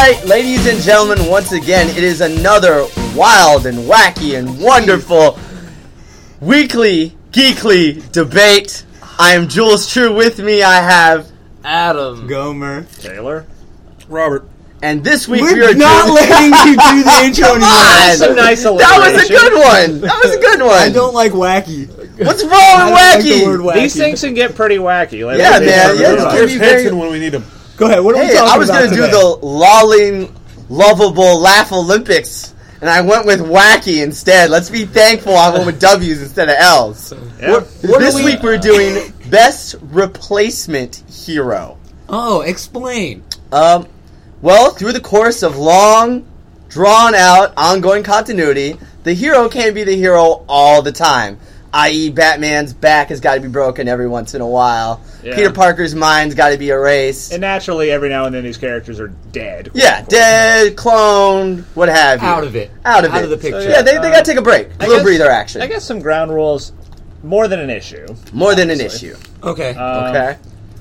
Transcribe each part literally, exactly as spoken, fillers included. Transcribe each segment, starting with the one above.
right, ladies and gentlemen, once again, it is another wild and wacky and wonderful weekly geekly debate. I am Jules True. With me, I have Adam, Gomer, Taylor, Robert. And this week We're we are not doing... letting you do the intro anymore. That's a nice That was a good one. That was a good one. I don't like wacky. What's wrong I with don't like wacky? the word wacky. These things can get pretty wacky. Like, Yeah, they- man, they- yeah, they- it's Here's be very- Henson when we need him. Go ahead. What are we Hey, talking I was about going to do today? the lolling, lovable Laugh Olympics, and I went with wacky instead. Let's be thankful I went with W's instead of L's. Yeah. What, what this are we- week we're doing Best Replacement Hero. Oh, explain. Um, well, through the course of long, drawn-out, ongoing continuity, the hero can't be the hero all the time. that is, Batman's back has got to be broken every once in a while. Yeah. Peter Parker's mind's got to be erased. And naturally, every now and then, these characters are dead. Yeah, dead, cloned, what have you. Out of it. Out of Out it. of the picture. So, Yeah, they, Uh, they got to take a break. A I little guess- breather action. I guess some ground rules, more than an issue. More than an honestly. issue. Okay. Um, Okay.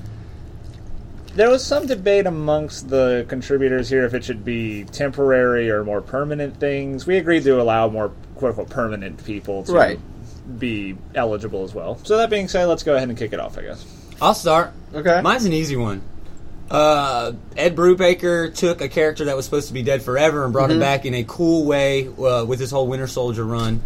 There was some debate amongst the contributors here if it should be temporary or more permanent things. We agreed to allow more quote-unquote permanent people to Right. be eligible as well. So that being said, let's go ahead and kick it off, I guess. I'll start. Okay. Mine's an easy one. Uh, Ed Brubaker took a character that was supposed to be dead forever and brought Mm-hmm. him back in a cool way uh, with his whole Winter Soldier run.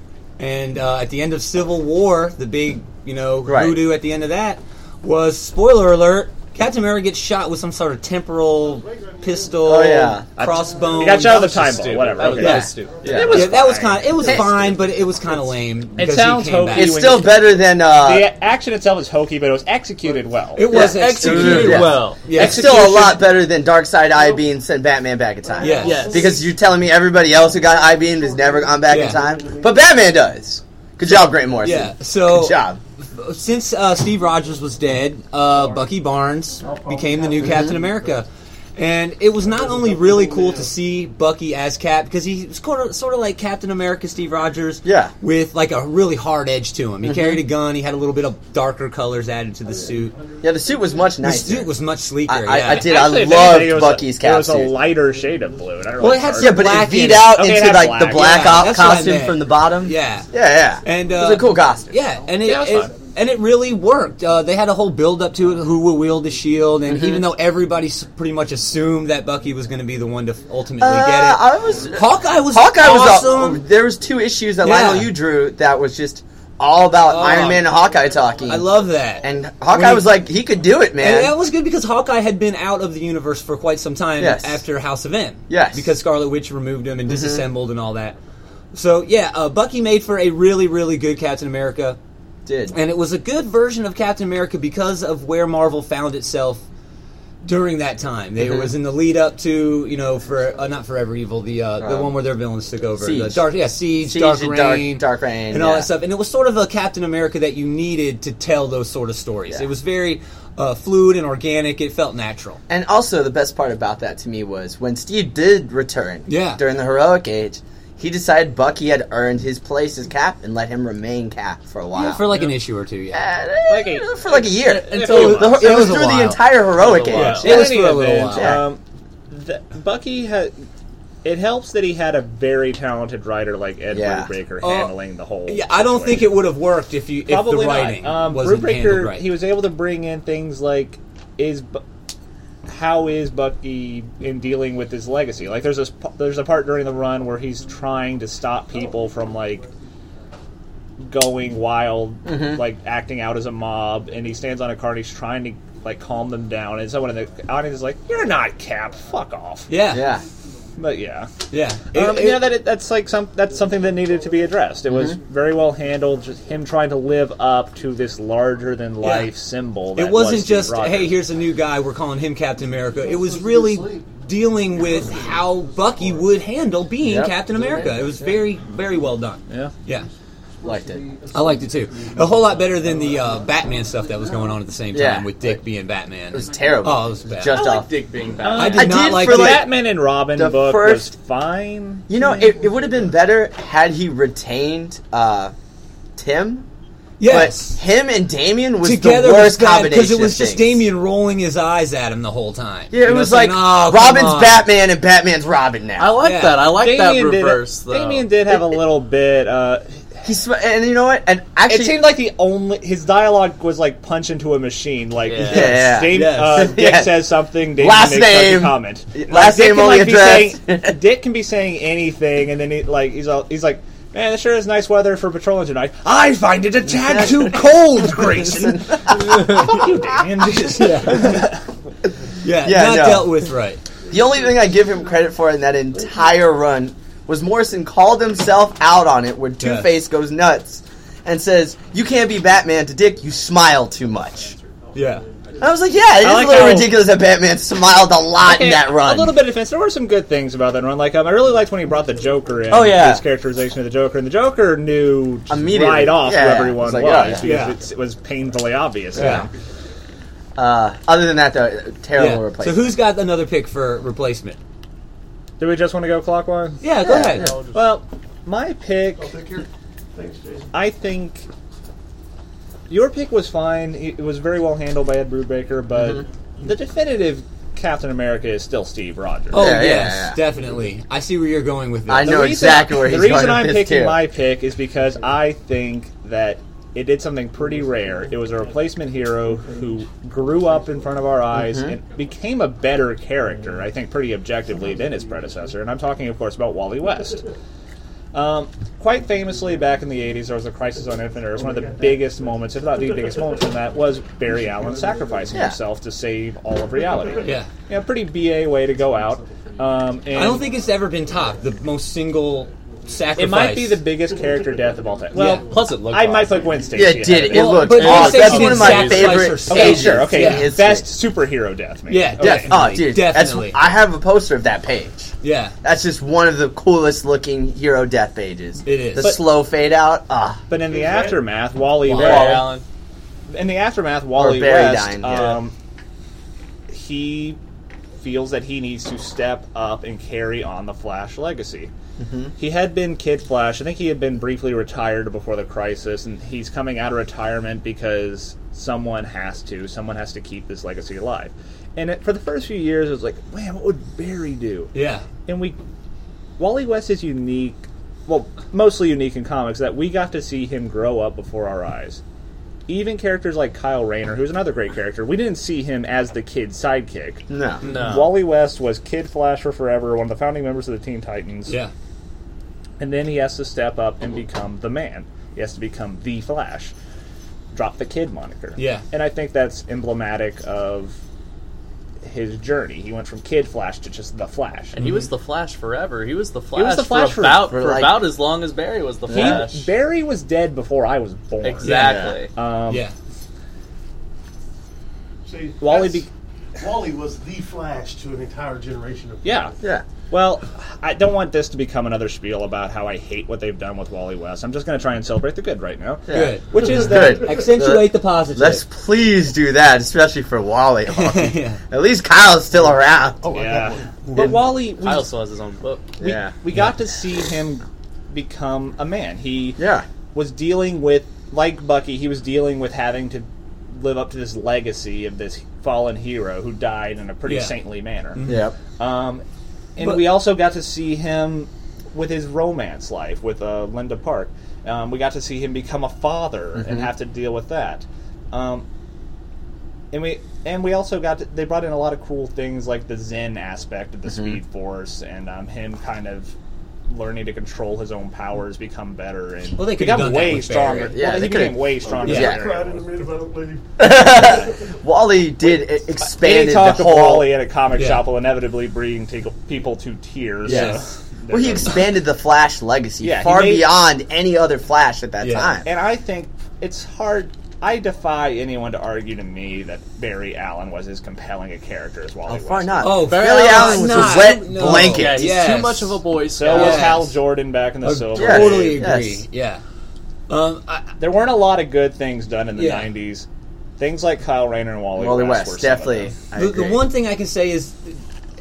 And uh, at the end of Civil War, the big, you know, Right. hoodoo at the end of that was, spoiler alert, Captain America gets shot with some sort of temporal pistol, Oh, yeah. crossbone. He got shot with a That time was bomb, stupid. whatever. That was, Okay. that Yeah. was stupid. Yeah. It was yeah, that was fine. kind. It was fine, but it was kind of lame. because sounds he came back. hokey It's when still you- better than... Uh, The action itself is hokey, but it was executed well. It was Yeah. executed Yeah. well. Yeah. it's still a lot better than Darkseid I-Beam sent Batman back in time. Yes. Yes. Because you're telling me everybody else who got I-Beamed has never gone back Yeah. in time? But Batman does. Good job, Grant Morrison. Yeah. So Good job. since uh, Steve Rogers was dead, uh, Bucky Barnes became the new Captain America. And it was not only really cool to see Bucky as Cap, because he was sort of, sort of like Captain America, Steve Rogers, Yeah. with like a really hard edge to him. He carried a gun, he had a little bit of darker colors added to the suit. Yeah, the suit was much The nicer. suit was much sleeker. I, I, yeah. I did. Actually, I if loved anything, it was Bucky's a, cap It was a suit. lighter shade of blue. And I don't Well, really it had care. some Yeah, but black it beat in it. out Okay, it into had like black. the black Yeah, op that's what I costume meant. from the bottom. Yeah. Yeah, yeah. And, it uh, was a cool costume. Yeah, and it, Yeah, it was it- fun. and it really worked. Uh, they had a whole build up to it. Who will wield the shield? And Mm-hmm. even though everybody s- pretty much assumed that Bucky was going to be the one to f- ultimately Uh, get it, I was. Hawkeye was Hawkeye awesome. was. A, there was two issues that Yeah. Lionel you drew that was just all about Oh. Iron Man and Hawkeye talking. I love that. And When Hawkeye he- was like, he could do it, man. And that was good because Hawkeye had been out of the universe for quite some time Yes. after House of M. Yes. Because Scarlet Witch removed him and disassembled and all that. So, yeah, uh, Bucky made for a really, really good Captain America. Did. And it was a good version of Captain America because of where Marvel found itself during that time. It Mhm. was in the lead up to, you know, for uh, not Forever Evil, the uh, the Um, one where their villains took over. Siege. The Dark, yeah, Siege, Siege Dark and Reign, Dark- Dark Reign, and all yeah. that stuff. And it was sort of a Captain America that you needed to tell those sort of stories. Yeah. It was very uh, fluid and organic. It felt natural. And also, the best part about that to me was when Steve did return Yeah. during the Heroic Age, he decided Bucky had earned his place as Cap and let him remain Cap for a while. Yeah, for like an issue or two, yeah. Uh, Like a- for like a year. Until- the, it it was was a through the while. entire Heroic It was a Age. while. It In was any for a little event, while. Um, the, Bucky had. It helps that he had a very talented writer like Ed Yeah. Brubaker Uh, handling the whole. Yeah, I don't think it would have worked if you if Probably the writing not. Um, wasn't handled Brubaker, right. he was able to bring in things like is. Bu- How is Bucky in dealing with his legacy? Like, there's this, there's a part during the run where he's trying to stop people from like going wild, Mm-hmm. like acting out as a mob, and he stands on a car and he's trying to like calm them down, and someone in the audience is like, "You're not Cap, fuck off." yeah, Yeah. But yeah, yeah. um, It- yeah, it- that it, that's like some that's something that needed to be addressed. It was Mm-hmm. very well handled. Just him trying to live up to this larger than life Yeah. symbol. That It wasn't was Steve just, Rogers. hey, here's a new guy, we're calling him Captain America. It was really dealing with how Bucky would handle being Yep. Captain America. It was very, very well done. Yeah. Yeah. Liked it. I liked it too. A whole lot better than the uh, Batman stuff that was going on at the same time Yeah. with Dick being Batman. It was terrible. Oh, it was bad. Just I like off. Dick being back. I did I not did like for, The the like, Batman and Robin the book first- was fine. You know, it, it would have been better had he retained uh, Tim. Yes. But him and Damian was Together the was worst bad combination. because it was of just things. Damian rolling his eyes at him the whole time. Yeah, it You know, was saying, like oh, come Robin's on. Batman and Batman's Robin now. I like Yeah. that. I like Damian that did, reverse, though. Damian did have a little bit. Uh, He's and you know what? And actually, it seemed like the only his dialogue was like punch into a machine. Like, Yeah. Yeah, yeah. Dame, Yes. uh, Dick Yeah. says something. Damian Last makes name. a comment. last Dick name can, only like, be address. saying, Dick can be saying anything, and then he like he's all, he's like, "Man, it sure is nice weather for patrolling tonight. I find it a tad too cold, Grayson." Fuck you, Damian. Yeah, Yeah, not no. dealt with right. The only thing I give him credit for in that entire run was Morrison called himself out on it when Yeah. Two-Face goes nuts and says, "You can't be Batman to Dick, you smile too much." Yeah. And I was like, yeah, it is I like a little how- ridiculous that Batman smiled a lot in Okay, that run. A little bit of defense. There were some good things about that run. Like, um, I really liked when he brought the Joker in. Oh, yeah. His characterization of the Joker. And the Joker knew just Immediately. right off Yeah, who everyone it was was. like, oh, yeah. because Yeah. it's- it was painfully obvious. Yeah. Uh, other than that, though, terrible Yeah. So replacement. who's got another pick for replacement? Do we just want to go clockwise? Yeah, go Yeah, ahead. yeah. Well, my pick, Take care. Thanks, Jason. I think your pick was fine. It it was very well handled by Ed Brubaker, but Mm-hmm. the definitive Captain America is still Steve Rogers. Oh, Yeah, yeah, yes, yeah. definitely. I see where you're going with this. I know reason- exactly where he's The reason going I'm with this, picking too. my pick is because I think that it did something pretty rare. It was a replacement hero who grew up in front of our eyes Mm-hmm. and became a better character, I think pretty objectively, than his predecessor. And I'm talking, of course, about Wally West. Um, quite famously, back in the eighties, there was a Crisis on Infinite Earths. One of the biggest moments, if not the biggest moment from that, was Barry Allen sacrificing Yeah. himself to save all of reality. Yeah. Yeah, pretty B A way to go out. Um, and I don't think it's ever been topped. The most single sacrifice. it might be the biggest character death of all time. Well, Yeah. Plus, it looked I might awesome. put Gwen Stacy. Yeah, it ahead did. of It Well, looked but awesome. Gwen That's Stacy one of didn't my sacrifice favorite herself. Okay, pages sure. Okay, in history. best superhero death. Maybe. Yeah, Okay. Def- oh, definitely, dude, definitely. That's, I have a poster of that page. Yeah. That's just one of the coolest looking hero death pages. It is. The But- slow fade out. Ah, But in the aftermath, Wally, Wally Barry West, Allen. in the aftermath, Wally Barry West, dying, yeah. um, he feels that he needs to step up and carry on the Flash legacy. Mm-hmm. He had been Kid Flash. I think he had been briefly retired before the crisis, and he's coming out of retirement because someone has to. Someone has to keep this legacy alive. And it, for the first few years, it was like, man, what would Barry do? Yeah. And we, Wally West is unique, well, mostly unique in comics, that we got to see him grow up before our eyes. Even characters like Kyle Rayner, who's another great character, we didn't see him as the kid sidekick. no. No. Wally West was Kid Flash for forever, one of the founding members of the Teen Titans. Yeah. And then he has to step up and become the man. He has to become the Flash. Drop the kid moniker. Yeah. And I think that's emblematic of his journey. He went from Kid Flash to just the Flash. And he was the Flash forever. He was the Flash, was the Flash for- for about for for, like- about as long as Barry was the He- Flash. Barry was dead before I was born. Exactly. Um, Yeah. See, Wally that's- be- Wally was the Flash to an entire generation of Yeah. people. Yeah. Well, I don't want this to become another spiel about how I hate what they've done with Wally West. I'm just going to try and celebrate the good right now. Yeah. Good. Which is Good. that Accentuate the positive. Let's please do that, especially for Wally. Yeah. At least Kyle's still around. Oh, I Yeah. got one. But Wally, we, Kyle still has his own book. we, Yeah. we got to see him become a man. He Yeah. was dealing with, like Bucky, he was dealing with having to live up to this legacy of this fallen hero who died in a pretty Yeah. saintly manner. Yep. Um, and But- we also got to see him with his romance life with uh, Linda Park. Um, we got to see him become a father and have to deal with that. Um, and we and we also got to, they brought in a lot of cool things like the Zen aspect of the Speed Force and um, him kind of learning to control his own powers, become better, and Well, they he could've got done that way with stronger. Barry. Yeah, well, they he became could've- way stronger. Yeah. than I cried Barry. in a minute if I don't leave. Wally did e- Any expanded talk the of whole. Wally at a comic Yeah. shop will inevitably bring t- people to tears. Yes. so Well, he there's a- expanded the Flash legacy Yeah, he far made- beyond any other Flash at that Yeah. time. And I think it's hard. I defy anyone to argue to me that Barry Allen was as compelling a character as Wally Oh, West. far not. Oh, Barry Barry Allen was Allen's a wet not. blanket. Yeah, he's Yes. too much of a boy So scout. was Yes. Hal Jordan back in the I Silver Yeah. totally Age. agree. Yes. Yeah. Um, I, There weren't a lot of good things done in the Yeah. nineties. Things like Kyle Rayner and Wally, Wally West, West, were some of definitely. them. I the, the agree. one thing I can say is,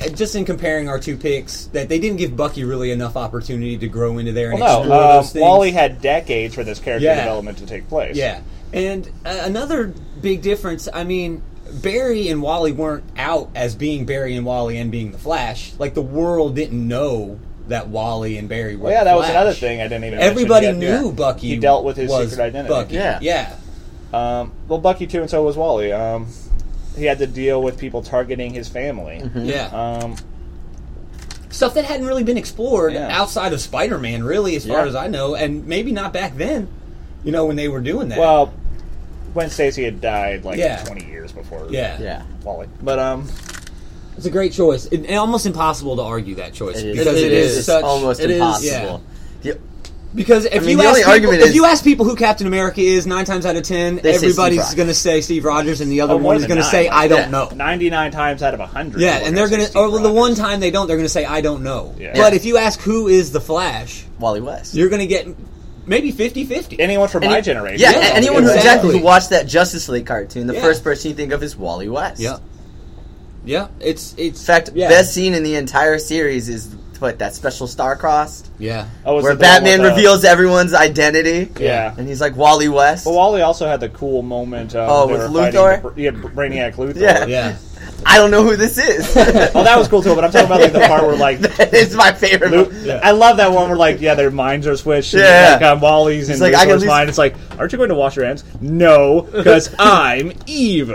uh, just in comparing our two picks, that they didn't give Bucky really enough opportunity to grow into there and Well, explore no, uh, those things. Wally had decades for this character Yeah. development to take place. Yeah. And uh, another big difference, I mean, Barry and Wally weren't out as being Barry and Wally and being the Flash. Like, the world didn't know that Wally and Barry were Well, yeah, the that was Flash. another thing I didn't even Everybody mention yet. knew Yeah. Bucky He dealt with his was secret identity. Bucky. Yeah. Yeah. Um, well, Bucky too, and so was Wally. Um, he had to deal with people targeting his family. Yeah. Um, Stuff that hadn't really been explored Yeah. outside of Spider-Man, really, as far Yeah. as I know, and maybe not back then, you know, when they were doing that. well, Gwen Stacy had died like Yeah. twenty years before yeah. Yeah. Wally. But um, It's a great choice. It, and almost impossible to argue that choice. It is. Because It it is. is, It's such... almost it is, impossible. Yeah. Because if I mean, you the ask only people, argument if is- you ask people who Captain America is, nine times out of ten, They say Steve everybody's Rogers. going to say Steve Rogers, and the other Oh, more one is than going to nine, say, like, I don't yeah. know. ninety-nine times out of one hundred. Yeah, people and are they're gonna going say to, or Steve the one Rogers. time they don't, they're going to say, I don't know. Yeah. But if you ask who is the Flash, Wally West. you're going to get maybe fifty-fifty. Anyone from Any- my generation. Yeah, Yeah, a- anyone who exactly. exactly who watched that Justice League cartoon, the Yeah. first person you think of is Wally West. Yeah. Yeah, it's... it's In fact, yeah. best scene in the entire series is what that special star-crossed Yeah. Oh, was where it the one Batman with, uh, reveals everyone's identity. Yeah. And he's like Wally West. But Wally also had the cool moment. Um, Oh, they with were fighting Luthor? the Br- yeah, Brainiac Luthor. Yeah. Yeah. I don't know who this is. Oh, that was cool too. But I'm talking about like the part where like it's my favorite. Lu- moment. Yeah. I love that one where like yeah their minds are switched. And, Yeah. like, um, Wally's and It's like, I can Luthor's at least- mind. It's like, aren't you going to wash your hands? No, because I'm evil.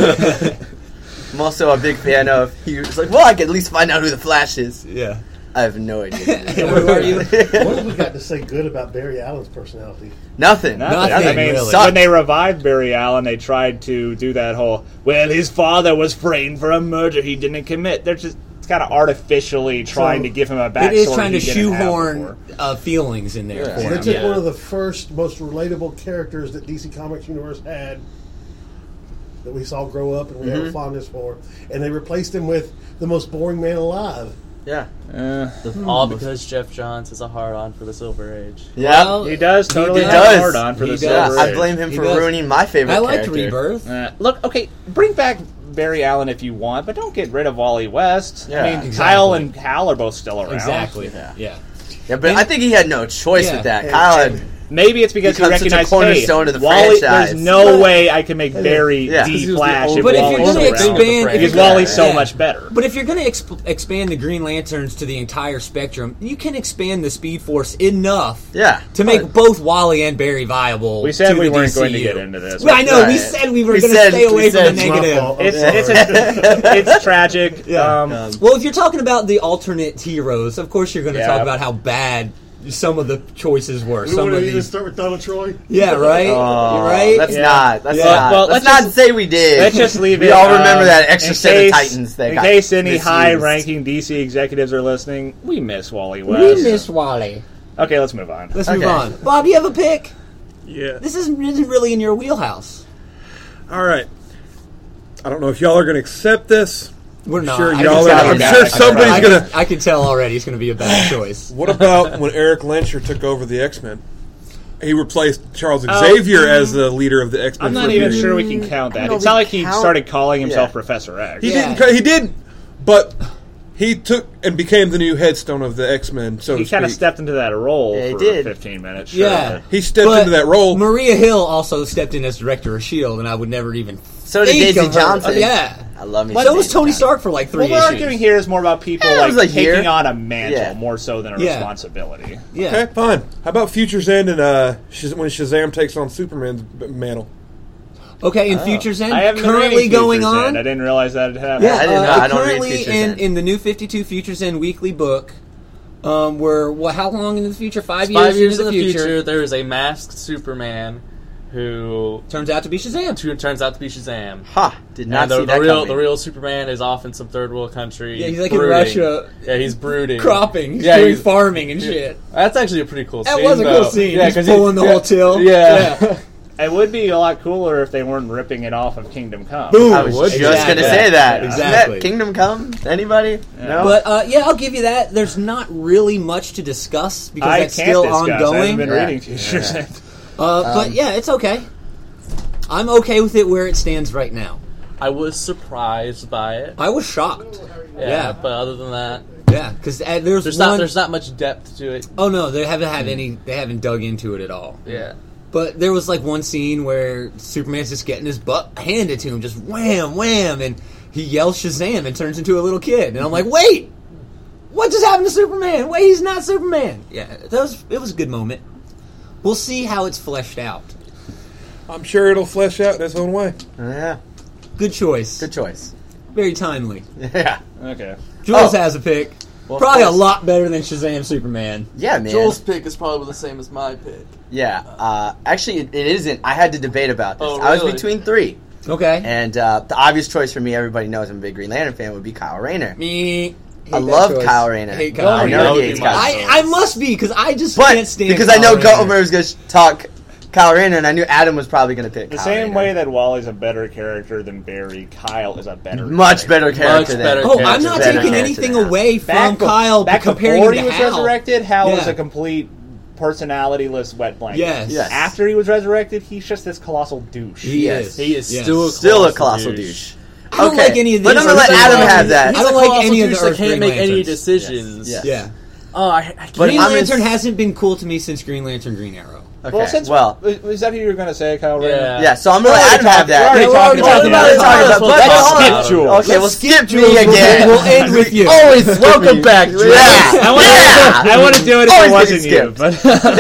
I'm also a big fan of. He was like, well, I can at least find out who the Flash is. Yeah. I have no idea. Who are you? What have we got to say good about Barry Allen's personality? Nothing. Nothing. Nothing, I mean, really. when they revived Barry Allen, they tried to do that whole, well, his father was framed for a murder he didn't commit. They're just it's kind of artificially trying So, to give him a backstory. It is trying to he didn't have shoehorn before. uh, feelings in there Yeah. for So they him. took Yeah. one of the first, most relatable characters that D C Comics universe had, that we saw grow up and we have a fondness for, and they replaced him with the most boring man alive. Yeah. Uh, All because Jeff Johns is a hard-on for the Silver Age. Yeah. Well, he does totally He have does. a hard on for He the does. Silver I Age. blame him He for does. ruining my favorite I liked character. Rebirth. Uh, look, okay, bring back Barry Allen if you want, but don't get rid of Wally West. Yeah. I mean, Exactly. Kyle and Hal are both still around. Exactly. Yeah. Yeah. Yeah, but And- I think he had no choice Yeah. with that. And- Kyle had, and- Maybe it's because Becomes he such a recognized cornerstone hey, of the Wally, franchise. there's no way I can make Barry Yeah. the Because he was the Flash only- if But if Wally's you're going to around. expand, if because you're gonna- Wally's so yeah. much better. But if you're going to exp- expand the Green Lanterns to the entire spectrum, you can expand the Speed Force enough yeah. to make both Wally and Barry viable. We said to we the weren't D C U. going to get into this. Well, I know. We Right. said we were We going to said- stay we away from said the it's my negative. fault. It's I'm it's, sorry. a, it's tragic. Yeah. Um, Um, Well, if you're talking about the alternate heroes, of course you're going to Yeah. talk about how bad some of the choices were. We Some want of to even these, start with Donald Troy. yeah, right. Oh, You're right. Let's Yeah. not. Let's Yeah. not. Well, let's, let's not just- say we did. let's just leave we it. all remember um, that extra in set case, of Titans that In got case any misused. high-ranking D C executives are listening, we miss Wally We West. missed Wally. Okay, let's move on. Let's move Okay. on. Bob, you have a pick. Yeah. This isn't, isn't really in your wheelhouse. All right. I don't know if y'all are going to accept this. We're not. Sure, I y'all can are. tell I'm you sure that. somebody's I can- gonna- I can tell already it's going to be a bad choice. What about when Eric Lensher took over the X-Men? He replaced Charles Oh, Xavier as the leader of the X-Men. I'm for not a even period. sure we can count I that. don't It's not know like if he we count- started calling himself Yeah. Professor X. He Yeah. didn't. He didn't. But he took and became the new headstone of the X-Men. So He to kind of speak. stepped into that role Yeah, he for did. fifteen minutes. Sure. Yeah. He stepped But into that role. Maria Hill also stepped in as director of S H I E L D, and I would never even So did think Daisy of her. Johnson. Uh, yeah. I love me. So some was Daisy Tony Johnson. Stark for like three What we're issues. arguing here is more about people Yeah, it like was like taking here. on a mantle Yeah. more so than a Yeah. responsibility. Yeah. Okay, fine. How about Futures End and uh, Shaz- when Shazam takes on Superman's b- mantle? Okay, in Futures End, I haven't been currently reading going Futures on. End. I didn't realize that had happened. Yeah, I didn't uh, know. I don't read currently Futures in, End. in the new fifty-two Futures End weekly book, um, we're well, how long into the future? Five years, Five years into in the the future. future, there is a masked Superman who Turns out to be Shazam. tu- turns out to be Shazam. Ha! Did not And the, see the that real coming. the real Superman is off in some third world country. Yeah, he's like in brooding. Russia. Yeah, he's brooding, Cropping, he's Yeah, doing he's- farming and shit. That's actually a pretty cool That scene. was a cool though. scene. Yeah, He's 'cause pulling the yeah, whole till. Yeah. Yeah. It would be a lot cooler if they weren't ripping it off of Kingdom Come. Boom. I was Would just you? gonna Exactly. say that. Yeah. Isn't Exactly. that Kingdom Come? Anybody? No. But uh, yeah, I'll give you that. There's not really much to discuss because I that's can't still discuss. I haven't ongoing. been Yeah. reading Futures End. Uh, but yeah, it's okay. I'm okay with it where it stands right now. I was surprised by it. I was shocked. Yeah, Yeah, but other than that, yeah, because uh, there's, there's one. not there's not much depth to it. Oh no, they haven't had any. They haven't dug into it at all. Yeah. But there was like one scene where Superman's just getting his butt handed to him, just wham, wham, and he yells Shazam and turns into a little kid. And I'm like, wait, what just happened to Superman? Wait, he's not Superman. Yeah, that was it was a good moment. We'll see how it's fleshed out. I'm sure it'll flesh out in its own way. Yeah, Good choice. good choice. Very timely. Yeah, Okay. Jules Oh. has a pick. Well, Probably a first- lot better than Shazam Superman. yeah, man. Joel's pick is probably the same as my pick. Yeah, uh, actually, it, it isn't. I had to debate about this. Oh, I was really? between three, Okay. and uh, the obvious choice for me, everybody knows I'm a big Green Lantern fan, would be Kyle Rayner. Me. I Hate that love choice. Kyle Rayner. Hate I Kyle Gomer, know that he would hates be my Kyle. choice. I, I must be because I just But can't stand because I know Kyle Gomer Rayner. was going to talk Kyle Rayner, and I knew Adam was probably going to pick The Kyle same Rayner. way that Wally's a better character than Barry, Kyle is a better Much character. better character Much than better Oh, I'm not better taking character anything than Hal. away from Back, be- Kyle, back but comparing before him he to was Hal. resurrected, Hal was Yeah. a complete personality-less wet blanket. Yes. Yes. After he was resurrected, he's just this colossal douche. He Yes. is. He is Yes. still a Still a colossal colossal douche. douche. I don't Okay, like any of but these. I'm gonna let Earth Adam Green have that. Lanterns. I He's don't a like colossal any of the douche that Earth can't Green make any Lanterns. decisions. Yes. Yeah. Oh, I, I can't. But Green I'm Lantern ins- hasn't been cool to me since Green Lantern, Green Arrow. Okay, Well, since well, is that who you were going to say, Kyle? Rayner? Yeah. yeah. So I'm gonna We're let already Adam have talking- that. we're Yeah, we're already We're talking already about talking it. about- but- Let's but hold skip on. Jules. Okay, Let's well, skip skip Jules. me We'll- again. We'll end with you. Always Welcome back, Drew. Yeah, I want yeah. to. I want to do it if Always it wasn't getting you. But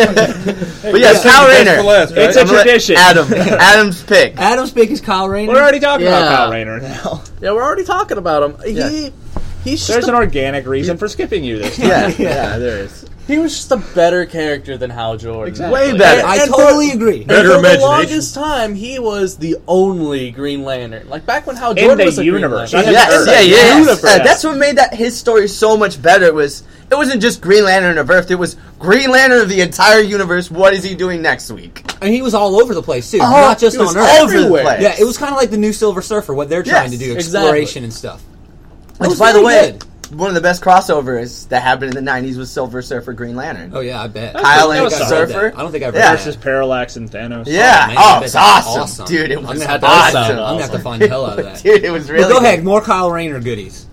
But yes, Kyle Best Rayner. for last, right? It's a I'm gonna let tradition. Adam. Adam's pick. Adam's pick is Kyle Rayner. we're already talking Yeah. about Kyle Rayner now. Yeah, we're already talking about him. Yeah. He, he's just There's a, an organic reason for skipping you this time. Yeah, yeah, there is. he was just a better character than Hal Jordan. Exactly. Way better. I And for- totally agree. And Better for the imagination. longest time, he was the only Green Lantern. Like back when Hal In Jordan the was a universe. Green Lantern. Not Yes, Earth. yeah, yeah. Universe. Uh, that's what made that his story so much better. It was it wasn't just Green Lantern of Earth. It was Green Lantern of the entire universe. What is he doing next week? And he was all over the place too, Oh, not just he was on Earth. all over the Everywhere. place. Yeah, it was kind of like the new Silver Surfer. What they're trying Yes, to do, exactly. exploration and stuff. Which, was by the very way, good. one of the best crossovers that happened in the nineties was Silver Surfer Green Lantern. Oh yeah, I bet. Kyle that and was I solid. read Surfer. that. I don't think I've Yeah. read Versus that. Parallax and Thanos. Yeah. man, Oh, I bet it's that's awesome. awesome. Dude, it I'm was gonna have to- that awesome. sound I'm gonna have to awesome. find the hell out of that. Dude, it was really But go good. ahead, more Kyle Rayner goodies.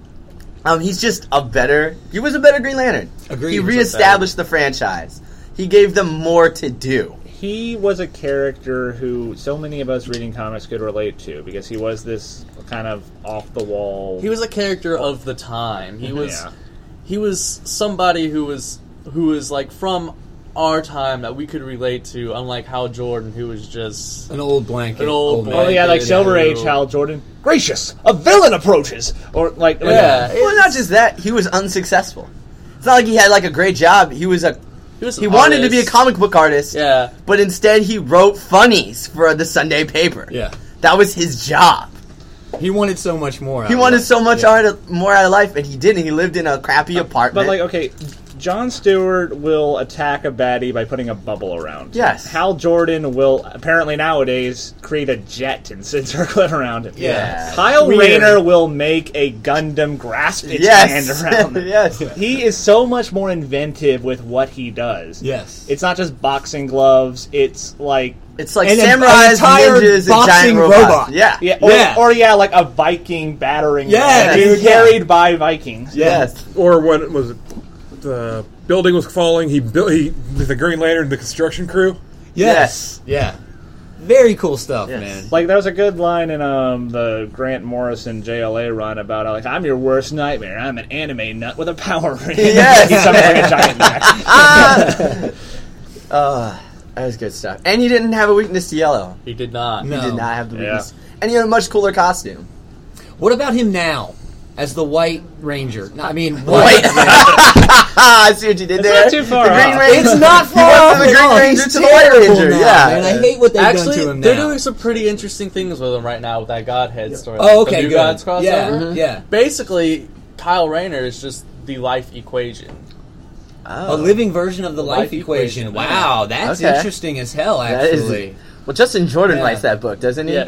Um, he's just a better. He was a better Green Lantern. Agreed. He He was a reestablished the franchise. He gave them more to do. He was a character who so many of us reading comics could relate to because he was this kind of off the wall. He was a character of the time. He was Yeah. he was somebody who was who was like from our time that we could relate to, unlike Hal Jordan, who was just An old blanket. An old man. Oh yeah, like Blanket, Silver yeah. Age Hal Jordan. Gracious, a villain approaches, or like yeah. Well, not just that. He was unsuccessful. It's not like he had like a great job. He was a. He, was He an wanted to be a artist. comic book artist. Yeah, But instead, he wrote funnies for the Sunday paper. Yeah. That was his job. He wanted so much more. out He of wanted life. so much Yeah. art, more out of life, and he didn't. He lived in a crappy apartment. But like, okay, Jon Stewart will attack a baddie by putting a bubble around. Yes. Hal Jordan will apparently nowadays create a jet and send circle it around him. Yeah. Kyle Weird. Rayner will make a Gundam grasp its Yes. hand around him. Yes. He is so much more inventive with what he does. Yes. It's not just boxing gloves. It's like It's like And an- an samurais, entire ninjas, and boxing giant robots. robot. Yeah. yeah, or, Yeah. or yeah, like a Viking battering Yeah, ram dude, yeah. carried by Vikings. Yes. Or when it was the building was falling, he built he with the Green Lantern, the construction crew. Yes. Yeah. Very cool stuff, Yes. man. Like there was a good line in um the Grant Morrison J L A run about like I'm your worst nightmare. I'm an anime nut with a power ring. Yes. He sounds like a giant nut. Ah! uh, that was good stuff. And he didn't have a weakness to yellow. he did not. No. He did not have the Yeah. weakness. And he had a much cooler costume. What about him now as the White Ranger? No, I mean, White. Yeah. I see what you did It's there. not too far The Green off. Ranger. It's not He far went off from the at Green all. Ranger He's to the White terrible Ranger. now, Yeah. man. I hate what they've Actually, done to him they're now. doing some pretty interesting things with him right now with that Godhead story. Oh, okay, the New good. Gods crossover. Yeah, mhm. yeah. Basically, Kyle Rayner is just the life equation. Oh. A living version of the life, Life equation. equation, Wow, that's Okay. interesting as hell, That is- actually. Well, Justin Jordan Yeah. writes that book, doesn't he? Yeah. Yeah.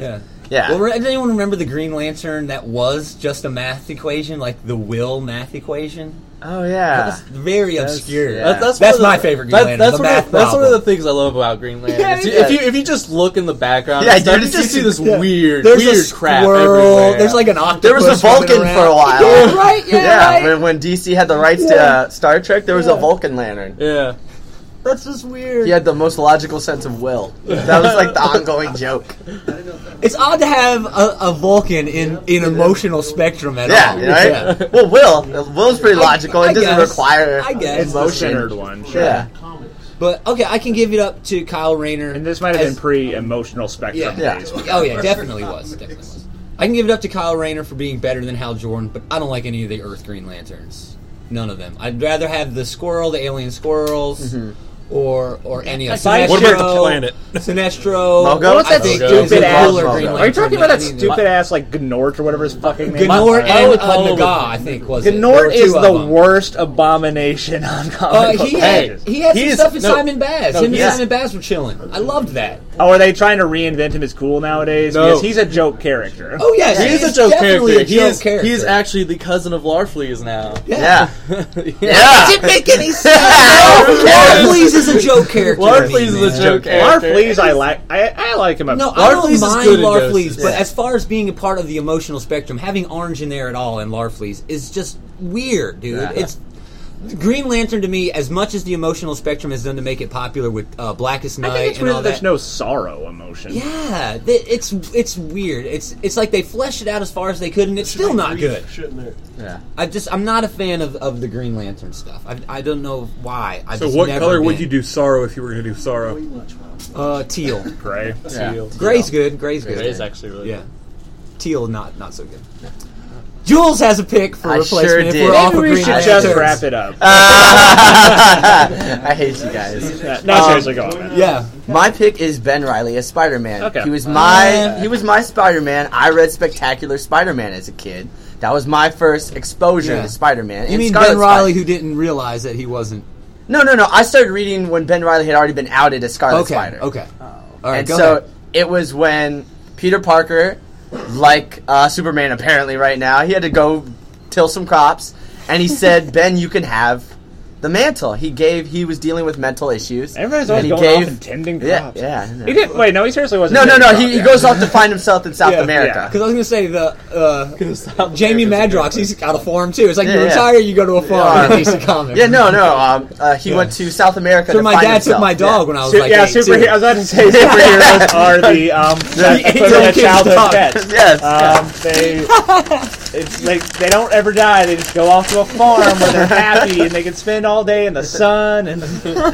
Yeah. Well, re- does anyone remember the Green Lantern that was just a math equation, like the Will math equation? Oh yeah. That's very That's- obscure. yeah. That- that's That's one of my the- favorite Green that- Lantern. That's, the one math of, that's one of the problem. things I love about Green Lantern. Yeah, It's- yeah. If you if you just look in the background, Yeah, and stuff, dude, you it's just see just- this Yeah. weird, There's weird a crap squirrel. everywhere. There's like an octopus. There was a swimming Vulcan around. for a while. Yeah, right. Yeah, Yeah, right. when, when D C had the rights to Yeah. uh, Star Trek, there was Yeah. a Vulcan lantern. yeah. That's just weird. He had the most logical sense of will. That was like the ongoing joke. It's odd to have a, a Vulcan in in emotional spectrum at Yeah, all. right? Yeah. Well, Will. Will's pretty I- logical. I it doesn't guess. require I guess. It's the emotion. centered one. Sure. Yeah. But okay, I can give it up to Kyle Rayner. And this might have as- been pre-emotional spectrum Yeah. days. Oh yeah, definitely was. Definitely was. I can give it up to Kyle Rayner for being better than Hal Jordan, but I don't like any of the Earth Green Lanterns. None of them. I'd rather have the squirrel, the alien squirrels, Mm-hmm. or or any of What about the planet? Sinestro. Mogo? What's I that think Mogo. is a stupid ass? cooler Mogo. Green Are you Are you Lantern talking about than that any of stupid them. ass like Gnort or whatever his fucking name? Gnort I and would uh, call him- Naga, I think was it. There Gnort were two is of the them. worst abomination on Uh, comic book he had pages. he had some He's- stuff with no, Simon Baz. no, Him and yeah. Simon Baz were chilling. I loved that. Oh, are they trying to reinvent him as cool nowadays? No. Because he's a joke character. Oh yes, He is he's a joke definitely character. a He joke is, character. he is actually the cousin of Larfleeze now. Yeah. yeah. Yeah. Does it make any sense? Larfleeze is a joke character. to Larfleeze me, is a man. joke Larfleeze, character. I like. I, I like him. A, No, I Larfleeze don't is mind good in Larfleeze, Ghosts. but Yeah. as far as being a part of the emotional spectrum, having orange in there at all in Larfleeze is just weird, dude. Yeah. It's Green Lantern to me, as much as the emotional spectrum has done to make it popular with uh, Blackest I Night think it's and weird all that there's that. no sorrow emotion. Yeah, th- it's it's weird. It's it's like they fleshed it out as far as they could, and it's still not good. Shouldn't there? Yeah. I just I'm not a fan of, of the Green Lantern stuff. I, I don't know why. I've So just what never color would been. you do Sorrow if you were going to do Sorrow? Uh, teal. Gray. Yeah. Gray's good. Gray's good. It is actually really Yeah. Teal, not not so good. Jules has a pick for I replacement sure if did. we're off Maybe of we Green should Lantern. just wrap it up. I hate you guys. Yeah, no, Um, seriously, go on, man. Yeah. My pick is Ben Reilly as Spider-Man. Okay. He was my Uh, he was my Spider-Man. I read Spectacular Spider-Man as a kid. That was my first exposure Yeah. to Spider-Man. You And mean Scarlet Ben Riley, Spider- who didn't realize that he wasn't? No, no, no. I started reading when Ben Reilly had already been outed as Scarlet Okay. Spider. Okay. All right. And go so ahead. it was when Peter Parker, like uh, Superman apparently right now, he had to go till some crops, and he said, "Ben, you can have the mantle." He gave. He was dealing with mental issues. Everybody's and always he going gave, off and tending Yeah, crops. yeah. I know. He didn't. Wait, no, he seriously wasn't. No, no, no. tending He, he crops, goes off to find himself in South Yeah, America. Because I was going to say the uh, South Jamie America's a Madrox, he's got a farm too. It's like Yeah, you yeah. retire, you go to a farm Yeah. in D C Comics. Yeah, no, no. Um, uh, he Yeah. went to South America. So to my find dad himself. took my dog Yeah. when I was Su- like yeah, eight, super. too. I was about to say superheroes are the um that The put in a eight-year-old childhood dog. pet. Yes. Um, they it's like they don't ever die. They just go off to a farm where they're happy and they can spend all day in the sun. And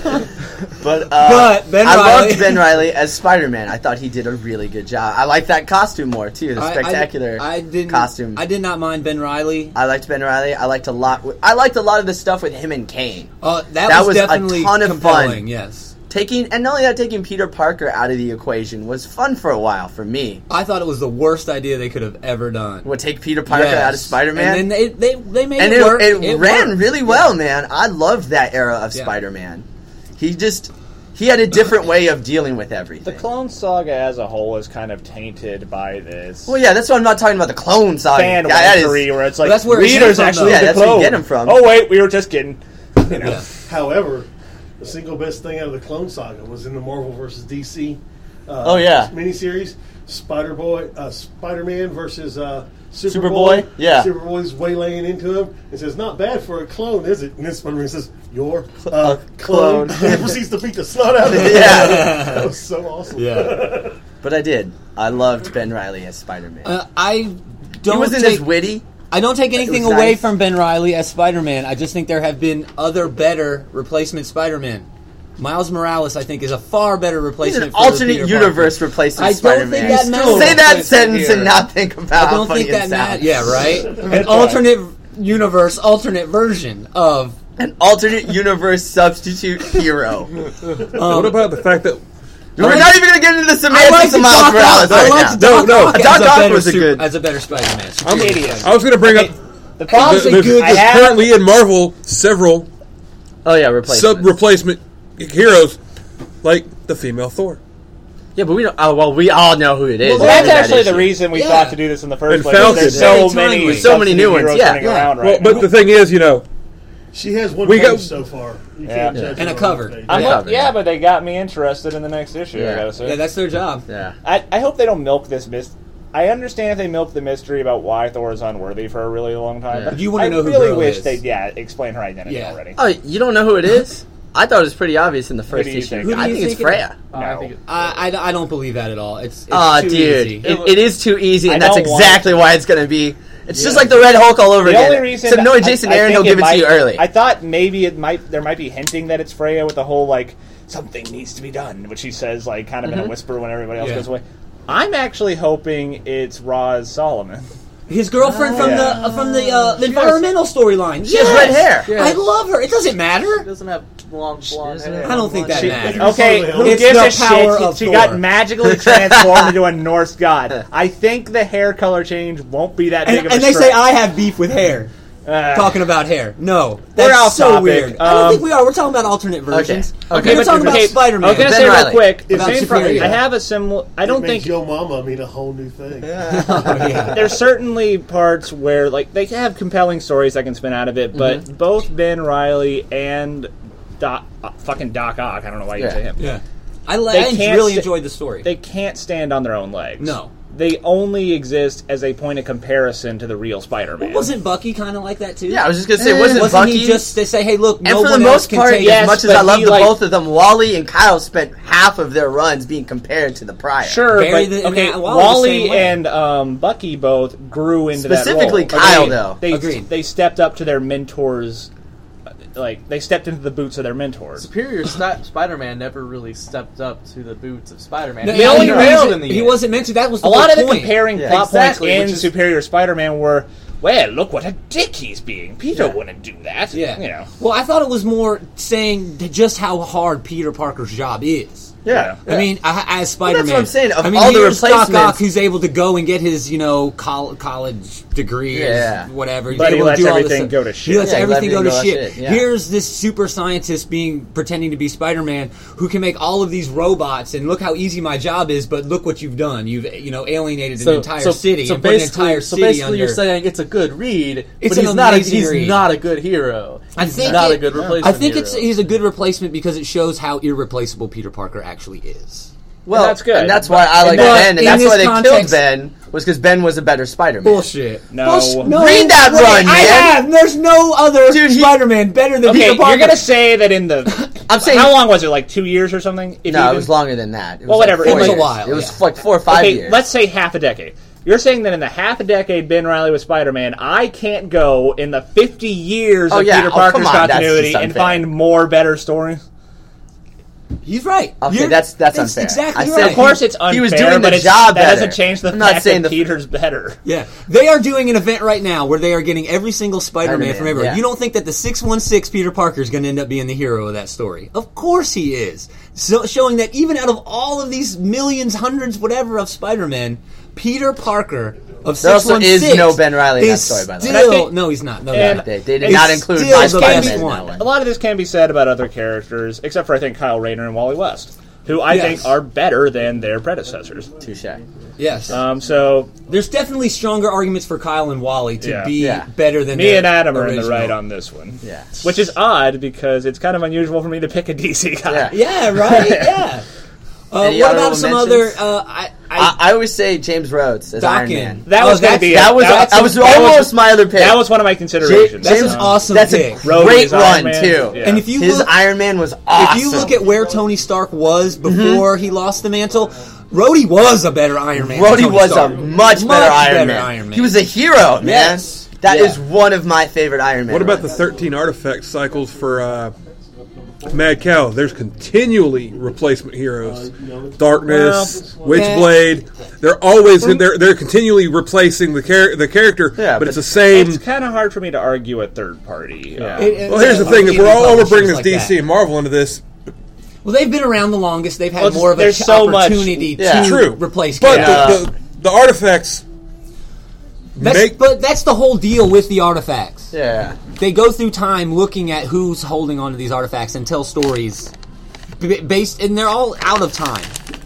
But, uh, But Ben I Reilly- loved Ben Reilly as Spider-Man. I thought he did a really good job. I liked that costume more too. The I- I- spectacular I, didn't, costume. I did not mind Ben Riley. I liked Ben Reilly. I liked a lot. I liked a lot of the stuff with him and Kane. Uh, that, That was, was a definitely ton of compelling. fun. Yes. Taking and not only that, taking Peter Parker out of the equation was fun for a while for me. I thought it was the worst idea they could have ever done. Would take Peter Parker Yes. out of Spider-Man, And then they, they, they made and it, it, work. it, ran worked. really well, man. I loved that era of Yeah. Spider-Man. He just he had a different way of dealing with everything. the Clone Saga as a whole is kind of tainted by this Well, yeah, that's why I'm not talking about the clone saga. fan Yeah, that is- wankery where it's like Well, that's where it came readers from, actually though. Yeah, the that's where you clone. get 'em from. Oh wait, we were just kidding. You know. Yeah. However, the single best thing out of the Clone Saga was in the Marvel versus D C. Uh, Oh, yeah. miniseries. Spider Boy, uh, Spider Man versus uh, Superboy. Superboy? Yeah. Superboy's waylaying into him and says, "Not bad for a clone, is it?" And this one says, "Your uh, Uh, clone." clone. And proceeds to beat the snot out of him. Yeah. That was so awesome. Yeah. But I did. I loved Ben Reilly as Spider-Man. Uh, I he don't wasn't take, as witty. I don't take anything was away nice. from Ben Reilly as Spider-Man. I just think there have been other better replacement Spider-Man. Miles Morales, I think, is a far better He's replacement an for alternate Peter universe Parker. replacement I don't Spider-Man. think that matters. Say that Replacement sentence here. and not think about I how don't funny think that it matters. sounds. Yeah, right? An point. alternate universe, alternate version of... An alternate universe substitute hero. what about the fact that We're not even going to get into the I semantics like of the Miles Doc Morales Ock. I right like now. the Doc No, no. Ock Doc as a Ock better was a super- good- as a better Spider-Man. I'm Superior idiot. Spider-Man. I was going to bring up The problem Bob's a there's, good- there's I have- currently in Marvel several Oh, yeah, replacement. sub replacement heroes like the female Thor. Yeah, but we don't. Oh well, we all know who it is. Well, that's That actually issue. the reason we Yeah. thought to do this in the first And place. Falcon. There's Very so many, timely. So many new substantive ones, heroes yeah. running Yeah. around Well, right but now. the thing is, you know, She has one We page got- so far. You Yeah. can't Yeah. judge And her a on cover. one page. I'm Yeah. hope- yeah, but they got me interested in the next issue. I Yeah. gotta say. Yeah, that's their job. Yeah. I, I hope they don't milk this mystery. I understand if they milk the mystery about why Thor is unworthy for a really long time. Yeah. But You wanna I know who really Girl wish is. they'd yeah explain her identity Yeah. already. Oh, you don't know who it is? I thought it was pretty obvious in the first do you issue. think? Who do I you think it's think it is? Freya. Uh, I think it, I, I, I don't believe that at all. It's, it's Oh, too dude, easy. it, it is too easy, and I that's don't want- exactly why it's going to be. It's just like the Red Hulk all over The again. only reason Except knowing I- Jason I Aaron, think he'll give it might, to you early. I thought maybe it might there might be hinting that it's Freya with the whole like something needs to be done, which he says like kind of in a whisper when everybody else Yeah. goes away. I'm actually hoping it's Roz Solomon. His girlfriend from Yeah. the uh, from the uh, the environmental storyline. She has red hair. Yeah. I love her. It doesn't matter. She doesn't have long blonde doesn't hair. have I don't think that She- matters. okay, who It's gives the a power shit? of She Thor. got magically transformed into a Norse god. I think the hair color change won't be that big And, of a and they stretch. say I have beef with hair. Uh, Talking about hair. No, We're that's off so topic. weird. I don't Um, think we are. We're talking about alternate versions. Okay. Okay, we're but- talking about okay, Spider-Man. I was gonna Ben say real Reilly. quick. About same for- Superior. I have a similar. I It don't makes think Yo Mama mean a whole new thing. Oh, yeah. there's certainly parts where like they have compelling stories that can spin out of it, but Mm-hmm. both Ben Reilly and Doc, uh, fucking Doc Ock, I don't know why you Yeah. say him. Yeah. I, li- They I can't really sta- enjoyed the story. They can't stand on their own legs. No. They only exist as a point of comparison to the real Spider-Man. Wasn't Bucky kind of like that too? Yeah, I was just gonna say, Eh, wasn't Bucky he just to say, "Hey, look, And no for one the else most can part, take yes, as much as but I love he, the like- both of them, Wally and Kyle spent half of their runs being compared to the prior. Sure, Barry but the- and okay, that- Wally the Wally same way. and um, Bucky both grew into Specifically that role. Kyle, They- though. They, Agreed. they stepped up to their mentors, uh, like they stepped into the boots of their mentors. Superior Sti- Spider-Man never really stepped up to the boots of Spider-Man. No, he he, only he failed wasn't- in the he end. wasn't meant to. That was the A lot whole of the point. comparing Yeah. plot Exactly, points in which is- Superior Spider-Man were, well, look what a dick he's being. Peter wouldn't do that. Yeah. You know. Well, I thought it was more saying just how hard Peter Parker's job is. Yeah. I mean, I- as Spider-Man, what I'm saying. Of I mean, all the here's Doc Ock, replacements- who's able to go and get his, you know, col- college degree, Yeah. or whatever. He's But he able to lets do all this everything stuff. go to He shit. lets Yeah, he let everything go to everything go to shit. shit, yeah. Here's this super scientist being pretending to be Spider-Man, who can make all of these robots, and look how easy my job is. But look what you've done. You've, you know, alienated an entire city. So and put an basically, entire so city basically under. you're saying it's a good read, It's but an he's not a, amazing he's read. not a good hero. I He's think not it- a good replacement. I think it's hero. he's a good replacement because it shows how irreplaceable Peter Parker actually is. Well, And that's good. and that's why I like But Ben, and in that's this why they context- killed Ben, was because Ben was a better Spider-Man. Bullshit. No. Bullsh- no. Read that Wait, run, I man. have. There's no other Dude, he- Spider-Man better than Okay, Peter Parker. you're gonna say that in the. I'm saying- how long was it? Like two years or something? If No, you it even- was longer than that. It was Well, like whatever. four It was a years. while, It was yeah. like four or five Okay, years. let's say half a decade. You're saying that in the half a decade Ben Reilly was Spider-Man, I can't go in the fifty years Oh, of yeah. Peter Oh, Parker's come on. That's continuity just and unfair. find more better stories? He's right. Okay, You're- that's- that's unfair. Exactly I said right. Of course, it's unfair. He was doing the but it's, job That better. doesn't change the I'm not fact saying that the- Peter's better. Yeah, they are doing an event right now where they are getting every single Spider-Man, Spider-Man, from everywhere. yeah. You don't think that the six one six Peter Parker is going to end up being the hero of that story? Of course he is. So showing that even out of all of these millions, hundreds, whatever of Spider-Man, Peter Parker of There six also one six is no Ben Reilly in that is story, by the way. still- And I think- no, he's not. No, and- God. They, they did It's not include still my the Spider-Man best in one. that one. A lot of this can be said about other characters, except for I think Kyle Rayner and Wally West, who I Yes. think are better than their predecessors. Touche. Yes. Um, so There's definitely stronger arguments for Kyle and Wally to Yeah. be Yeah. better than me their and Adam are in the original. right on this one. Yeah. Which is odd because it's kind of unusual for me to pick a D C guy. Yeah. Yeah, right? Yeah. Uh, Any what honorable about some mentions? other? Uh, I, I, I, I always say James Rhodes as Iron Dokken. Man. That Oh, was going to that's- be That was that, that was that almost my other pick. that was one of my considerations. That's James- an awesome That's pick. a Rhodey great as Iron run Man. too. Yeah. And if you His look, Iron Man was awesome. if you look at where Tony Stark was before he lost the mantle, Rhodey was a better Iron Man. than Brody Tony was Stark. a much better, Iron, better Man. Iron Man. He was a hero, man. Yes. That is Yeah. one of my favorite Iron Man. What about the runs. thirteen artifact cycles for uh, Mad Cow? There's continually replacement heroes. Darkness, Witchblade. They're always they're they're continually replacing the char- the character, Yeah, but, but it's the same. it's kind of hard for me to argue a third party. Uh, It- it- Well, here's the yeah, thing: if we're all over bringing this like D C that. and Marvel into this, Well, they've been around the longest. They've had Well, more of a there's ch- so much- opportunity Yeah. to true, replace but characters. the, the the artifacts That's, make but that's the whole deal with the artifacts. Yeah. They go through time looking at who's holding on to these artifacts and tell stories b- based, and they're all out of time.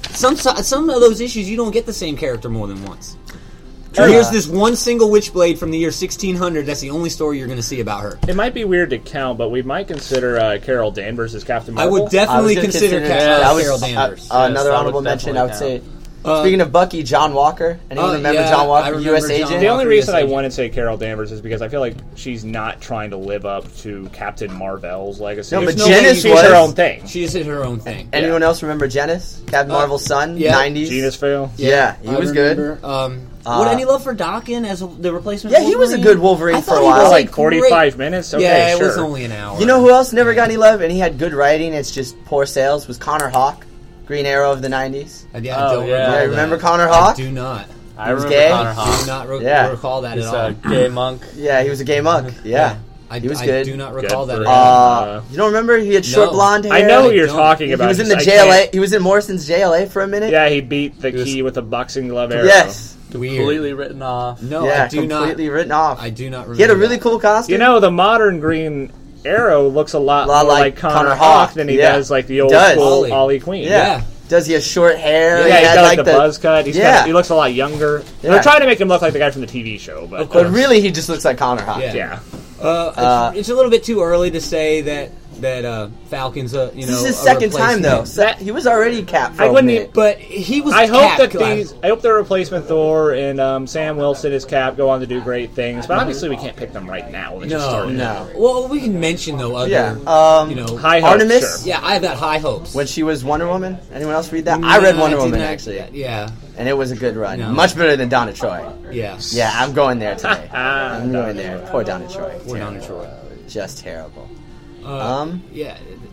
some some of those issues you don't get the same character more than once. True. Here's this one single Witchblade from the year sixteen hundred. That's the only story you're going to see about her. It might be weird to count, but we might consider uh, Carol Danvers as Captain I Marvel. would definitely I was gonna consider, consider Ca- that. uh, was, Carol uh, Danvers. uh, another Yes, that honorable would mention, I would definitely say. Uh, Speaking of Bucky, John Walker. Anyone Uh, remember yeah, John I Walker, remember U S John agent? The only Walker, reason yes, I agent. want to say Carol Danvers is because I feel like she's not trying to live up to Captain Marvel's legacy. No, There's but no way Janice you- she's her was- own thing. She is her own thing. Anyone else remember Janice? Captain Uh, Marvel's son, yeah. nineties. Genus Phil. Yeah, he I was good. remember. Um, Uh, would any love for Daken as the replacement? Yeah, he was a good Wolverine I for thought a he while. was, Like great. forty-five minutes? Okay, yeah, it sure. was only an hour. You know who else never got any love and he had good writing? It's just poor sales. Was Connor Hawke, Green Arrow of the nineties. I, yeah, I Oh, don't yeah. recall Yeah, that. remember Connor I Hawke? do not. I was remember gay? Connor Do Hawke. not re- Yeah. recall that He's at a all. gay monk. Yeah, he was a gay monk. Yeah, I, he was I good. do not Good recall that for at him. all. Uh, you don't remember? He had short No. blonde hair. I know who I you're don't. talking He about. was in the I J L A. can't- He was in Morrison's J L A for a minute. Yeah, he beat the He was- key with a boxing glove arrow. Yes. Weird. Completely written off. No, yeah, I do not. completely written off. I do not remember. He had a really that. cool costume. You know, the modern Green Arrow looks a lot, A lot more like like, Connor, Connor Hawke Hawke, than he yeah. does like the He old does. school Ollie. Ollie Queen. Yeah. Yeah. Does he have short hair? Yeah, He he's had, got like, the, buzz cut. He's Yeah. got, he looks a lot younger. Yeah. They're trying to make him look like the guy from the T V show, but But really, he just looks like Connor Hawke. Yeah. yeah. Uh, it's, Uh, it's a little bit too early to say that that uh, Falcon's a you know. This is his a second time, though. replacement. So he was already Cap for I a wouldn't minute. even- But he was. I hope Cap that class. these, I hope the replacement Thor and um, Sam Wilson as Cap go on to do great things, but obviously we can't pick them right now. They just No, started. No. Well, we can mention though other. Yeah. Um, you know. High hopes, Artemis? sure. Yeah, I've got high hopes. When she was Wonder Woman? Anyone else read that? I read No, Wonder did Woman, not- actually. Yeah, And it was a good run. No. Much better than Donna Troy. yeah. Yeah, I'm going there today. Ah, I'm going there. Poor Donna Troy. We're down Terrible. to Troy. Just terrible. Uh, Um, yeah.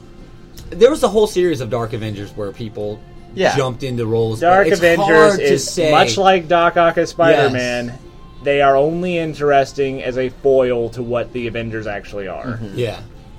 There was a whole series of Dark Avengers where people Yeah. jumped into roles. but Dark it's Avengers hard to is say. much like Doc Ock as Spider-Man. They are only interesting as a foil to what the Avengers actually are. Mm-hmm. Yeah.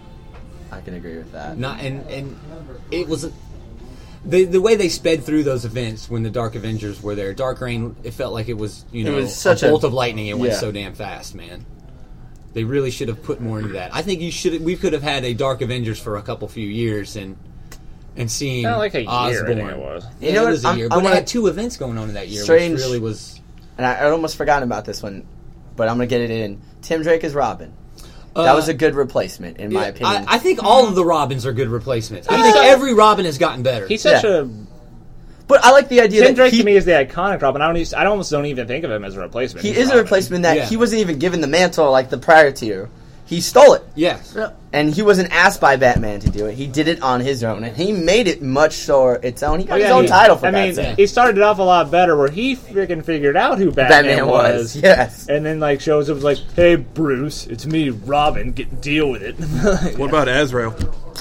I can agree with that. Not and and it was a, the the way they sped through those events when the Dark Avengers were there. Dark Reign, it felt like it was you It know was such a a- bolt of lightning. It went yeah. so damn fast, man. They really should have put more into that. I think you should. We could have had a Dark Avengers for a couple few years and and seen Not like a year, I Osborn. think it was. Yeah, You know it what? was a I'm- year, I'm but it gonna- had two events going on in that year, Strange- which really was. And I, I'd almost forgotten about this one, but I'm going to get it in. Tim Drake is Robin. Uh, That was a good replacement, in my yeah, opinion. I, I think all of the Robins are good replacements. I think every Robin has gotten better. He's such Yeah. a but I like the idea Tim that Drake he, to me is the iconic Robin. I don't. Even, I almost don't even think of him as a replacement. he He's is a Robin. replacement that Yeah. he wasn't even given the mantle like the prior to. He stole it. yes. And he wasn't asked by Batman to do it. He did it on his own, and he made it much so its own. He got Oh, his yeah, own he- title for I mean, God's sake. he started off a lot better, where he freaking figured out who Batman, Batman was, yes. and then like shows up like, "Hey, Bruce, it's me, Robin. Get deal with it." What about Azrael?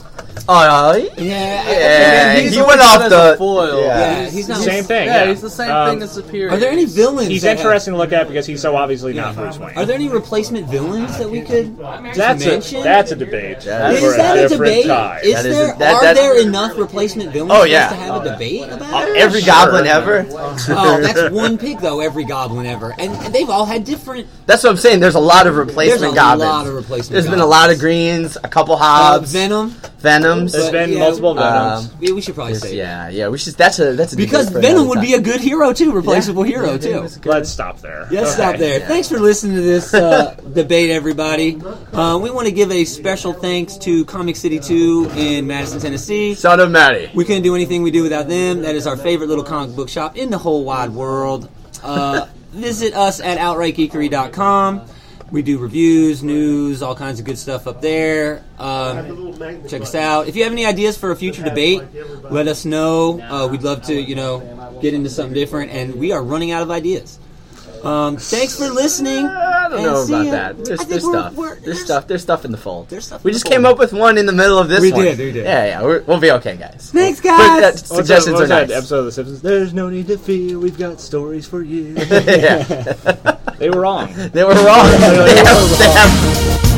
Oh, Yeah. yeah, He's he always went off good as the a foil. Yeah. Yeah, he's not. Same thing. Yeah, Yeah, he's the same Um, thing as Superior. Are there any villains? He's that have- interesting to look at because he's so obviously not Bruce Wayne. Are there any replacement villains that we could just That's mention? a that's a debate. That is is- that a different debate? time. Is That is there a- that- are that- there enough replacement villains Oh, for yeah. us to have a debate about it? Every goblin ever. Oh, that's one pick though. Every goblin ever, and and they've all had different. That's what I'm saying. There's a lot of replacement There's a goblins. lot of replacement There's been a goblins. lot of greens, a couple Uh, Hobbs, Venom. Venoms. There's But, been yeah, multiple um, Venoms. Yeah, we should probably say yeah, yeah. We should. That's a that's a because debate for Venom another would time. be a good hero too, replaceable hero too. Let's stop there. Let's Okay. stop there. Thanks for listening to this uh, debate, everybody. Uh, we want to give a special thanks to Comic City two in Madison, Tennessee. Son of Maddie. We couldn't do anything we do without them. That is our favorite little comic book shop in the whole wide world. Uh, visit us at outright geekery dot com. We do reviews, news, all kinds of good stuff up there. Um, check us out. If you have any ideas for a future debate, let us know. Uh, we'd love to, you know, get into something different. And we are running out of ideas. Um, thanks for listening. I don't and know see about ya. that. There's, I think there's we're- stuff. we're- There's stuff. There's stuff in the fold. There's stuff We in the just fold. came up with one in the middle of this We one. did, we did. Yeah, yeah. We're, we'll be okay, guys. Thanks, But, uh, guys. What's that- suggestions what's are that nice. episode of The Simpsons? There's no need to fear. We've got stories for you. yeah. They were wrong. They were wrong. they have, they have